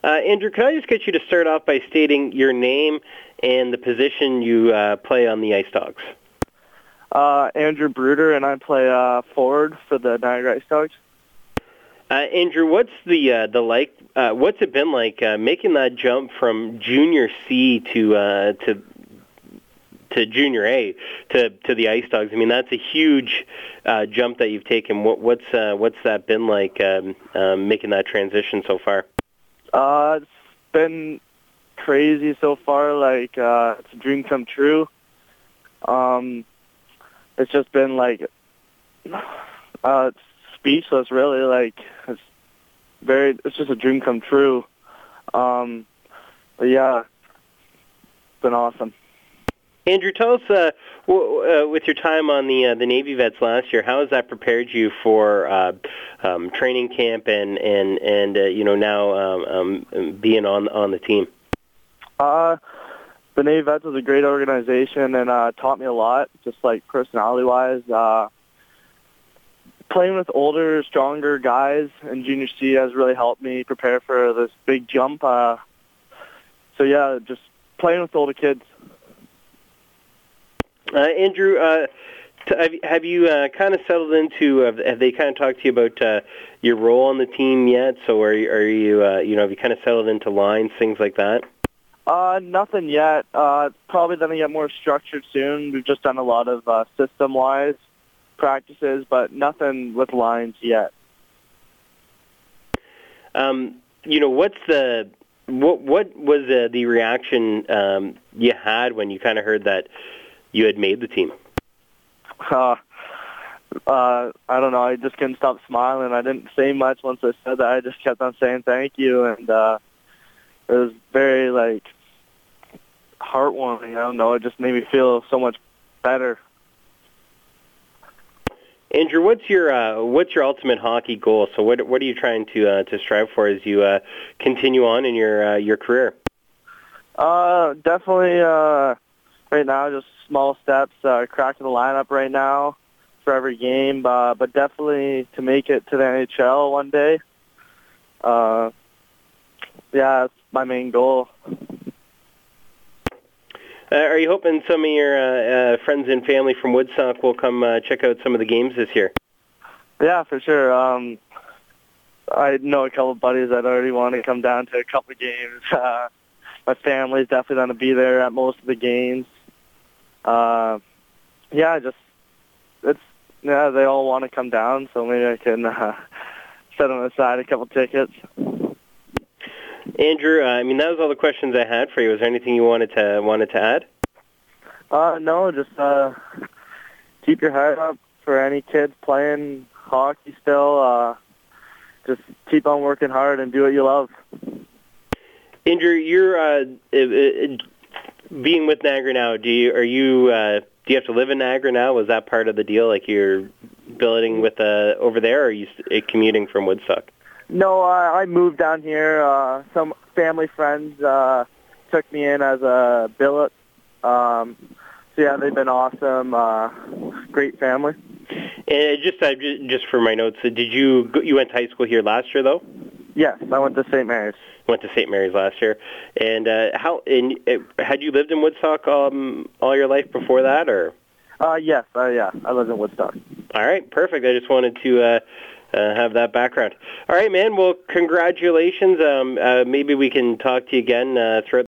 Andrew, can I just get you to start off by stating your name and the position you play on the Ice Dogs? Andrew Bruder, and I play forward for the Niagara Ice Dogs. Andrew, what's what's it been like making that jump from Junior C to Junior A to the Ice Dogs? I mean, that's a huge jump that you've taken. What's that been like making that transition so far? It's been crazy so far. Like it's a dream come true. It's just been like it's speechless, really. Like it's just a dream come true. But yeah, it's been awesome. Andrew, tell us, with your time on the Navy Vets last year, how has that prepared you for training camp and now being on the team? The Navy Vets was a great organization and taught me a lot, just like personality-wise. Playing with older, stronger guys in Junior C has really helped me prepare for this big jump. So yeah, just playing with older kids. Andrew, have you kind of settled into? Have they kind of talked to you about your role on the team yet? So are you have you kind of settled into lines, things like that? Nothing yet. Probably going to get more structured soon. We've just done a lot of system-wise practices, but nothing with lines yet. What was the reaction you had when you kind of heard that you had made the team? I don't know. I just couldn't stop smiling. I didn't say much once I said that. I just kept on saying thank you, and it was very heartwarming. I don't know. It just made me feel so much better. Andrew, what's your ultimate hockey goal? So what are you trying to strive for as you continue on in your career? Definitely. Right now, just small steps, cracking the lineup right now for every game, but definitely to make it to the NHL one day. Yeah, that's my main goal. Are you hoping some of your friends and family from Woodstock will come check out some of the games this year? Yeah, for sure. I know a couple of buddies that already want to come down to a couple of games. My family's definitely going to be there at most of the games. They all want to come down, so maybe I can set them aside a couple tickets. Andrew, that was all the questions I had for you. Was there anything you wanted to add? No, just keep your head up for any kids playing hockey still. Just keep on working hard and do what you love. Andrew, you're being with Niagara now. Do you have to live in Niagara now? Was that part of the deal? Like you're billeting with over there, or are you commuting from Woodstock? No, I moved down here. Some family friends took me in as a billet. So yeah, they've been awesome. Great family. And just for my notes, did you went to high school here last year though? Yes, I went to St. Mary's. Went to St. Mary's last year. And had you lived in Woodstock all your life before that, or? Yes, I lived in Woodstock. All right, perfect. I just wanted to have that background. All right, man. Well, congratulations. Maybe we can talk to you again throughout